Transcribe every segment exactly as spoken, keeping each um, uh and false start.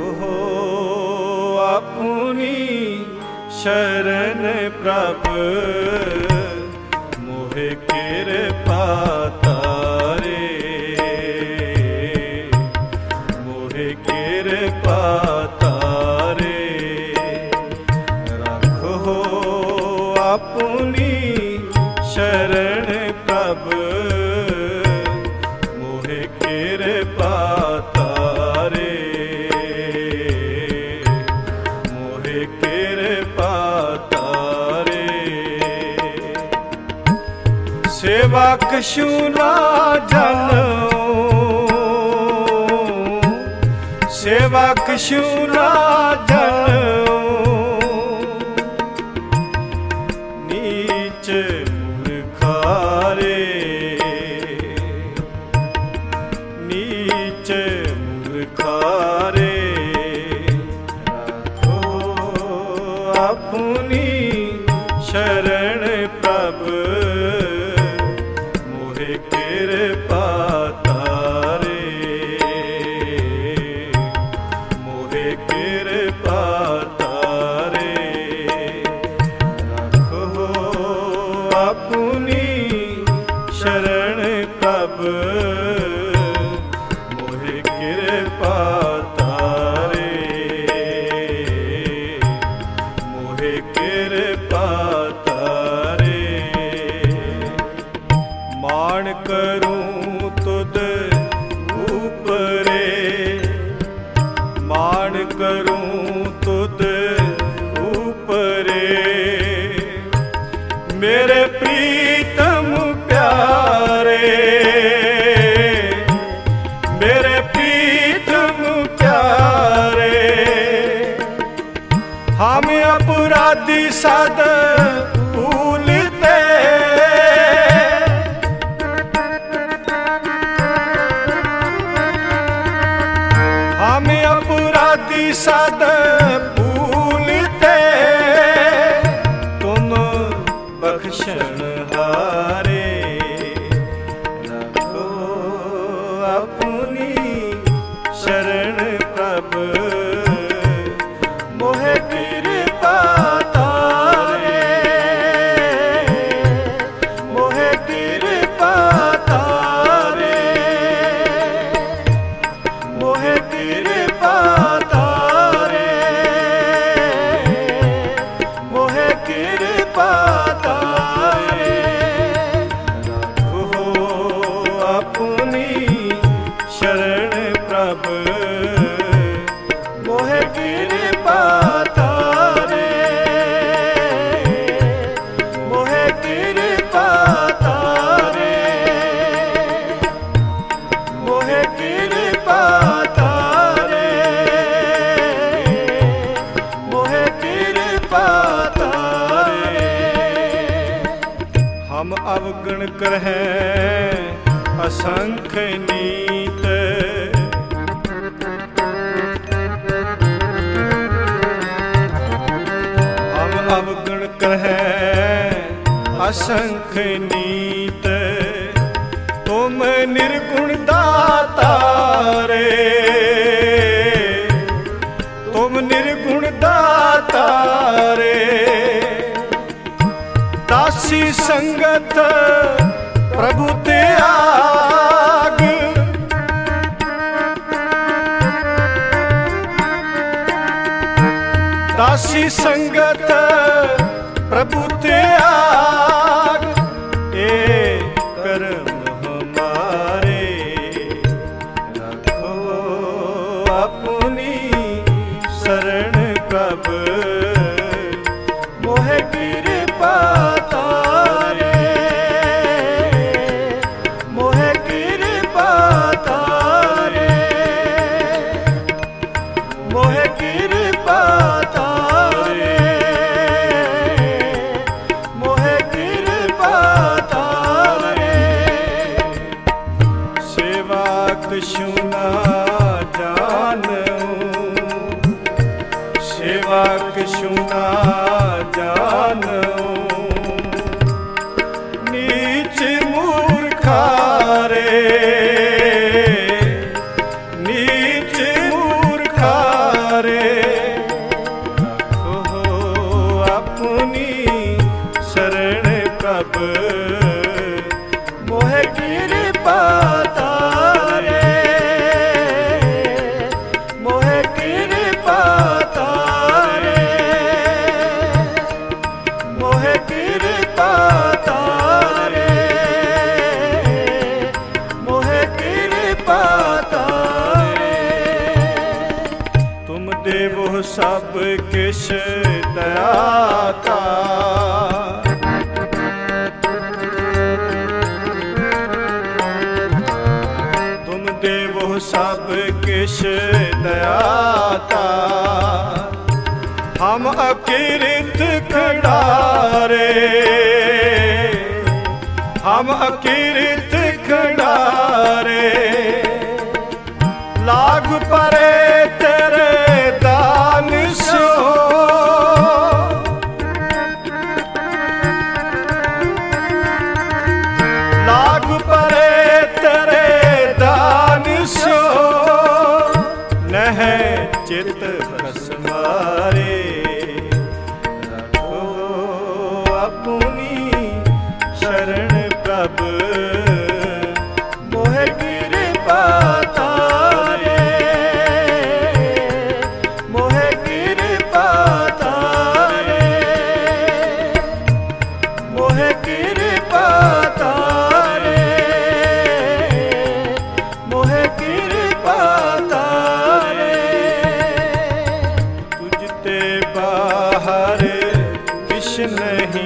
रखो अपनी शरण प्रभु मोहे कृपा तारे मोहे कृपा तारे रखो अपनी शरण प्रभु मोहे कृपा तारे मोहे कृपा तारे सेवा कछु ना जानो सेवा कछु ना जानो नीच मूर्खारे नीच मूर्खारे रखो अपनी शरण प्रभु मोहे कृपा तारे मोहे कृपा तारे रखो अपनी शरण प्रभु मोहे कृपा तारे मोहे कृपा तारे मान करूं तुद ऊपरे मान करूं तुद ऊपरे मेरे प्रीतम प्यारे मेरे प्रीतम प्यारे हम अपराधी सद भूलते हम अपराधी सद भूलते तुम बख्शण हारे रखो अपनी शरण प्रभु मोहे कृपा तारे मोहे कृपा तारे मोहे कृपा तारे मोहे कृपा तारे रखो अपनी शरण प्रभु मोहे कृपा तारे मोहे कृपा तारे मोहे कृपा तारे मोहे कृपा तारे हम अवगुण करहें असंख्य नीत हम अवगुण करहें असंख्य नीत तुम निर्गुण दातारे तुम निर्गुण दातारे दासी संगत प्रभु त्याग दासी संगत प्रभु त्याग ए कर्म हमारे रखो अपनी शरण प्रभु मोहे कृपा तारे मोहे कृपा तारे मोहे कृपा तारे मोहे कृपा तारे सेवा कछु ना जानूं सेवा कछु ना जानूं नीच मूर्खारे नीच मूर्खारे सब किश दयाता। तुम देवो सब किश दयाता। हम अकिरत खड़ारे, हम अकिरत खड़ारे, लाग परे तेरे दान सो। लाग परे तेरे दान सो, नह चित भस्मारे। रखो अपनी शरण प्रभ, मोहे कृपा तारे। मोहे कृपा तारे, मोहे कृपा तारे, मोहे कृपा तारे। तुझते बाहर किश नहीं,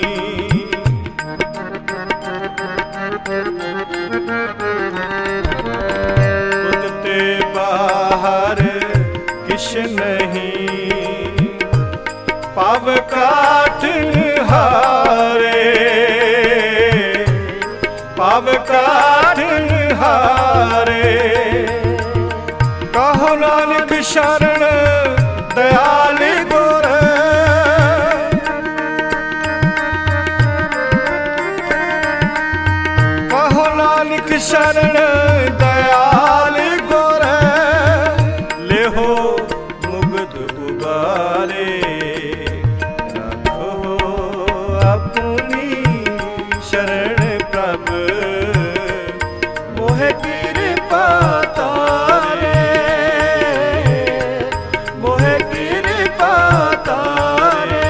तुझते बाहर किश नहीं। पाव काठ हारे, पाव काठ हारे। कहो नानक शरण दयाल गुर। कहो नानक शरण दयाल गुर, लेहो मुग्ध उबारे। रखो अपनी शरण प्रभ, मोहे कृपा तारे। मोहे कृपा तारे,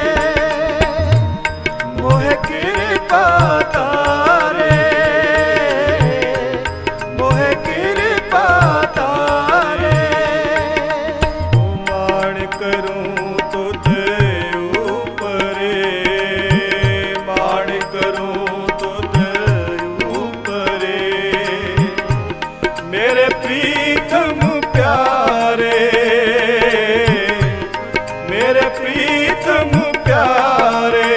मोहे कृपा तारे, मोहे कृपा तारे। मान करूं तुझ ऊपरे, मान करूं तुझ ऊपरे। मेरे प्रीतम प्यारे, मेरे प्रीतम प्यारे।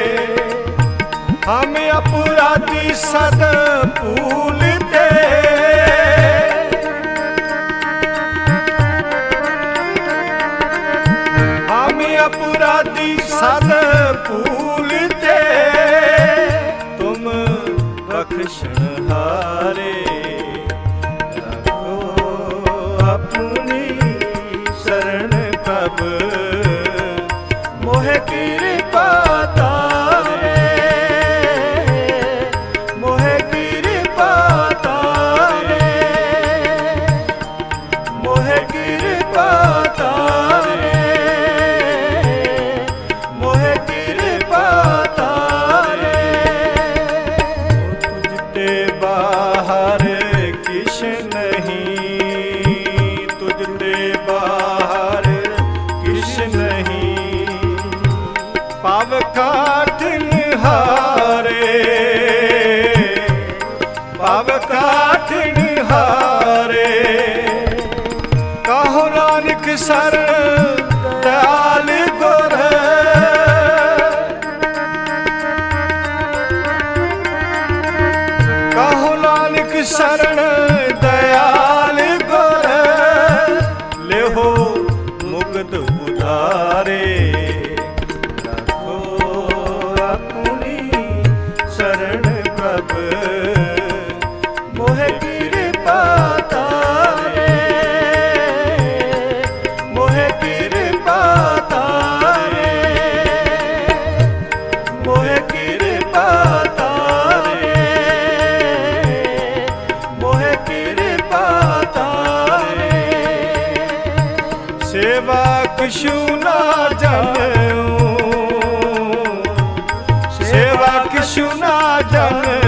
हम अपराधी सद भूलते, हम अपराधी सद भूलते। तुम बख्शण हारे। रखो अपनी शरण प्रभ, मोहे कृपा तारे। मोहे कृपा तारे, मोहे कृपा तारे, मोहे कृपा तारे। तुझते बाहर किश नहीं, तुझते बाहर किश नहीं। पाव काठ हारे, पाव काठ हारे। कहो नानक शरण दयाल गुर। कहो नानक शरण दयाल गुर, लेहो मुग्ध उधारे। रखो अपनी शरण प्रभ, मोहे कृपा तारे। मोहे कृपा तारे, मोहे कृपा तारे, मोहे कृपा तारे। सेवा किशु ना जानूं, सेवा किशु ना जानूं।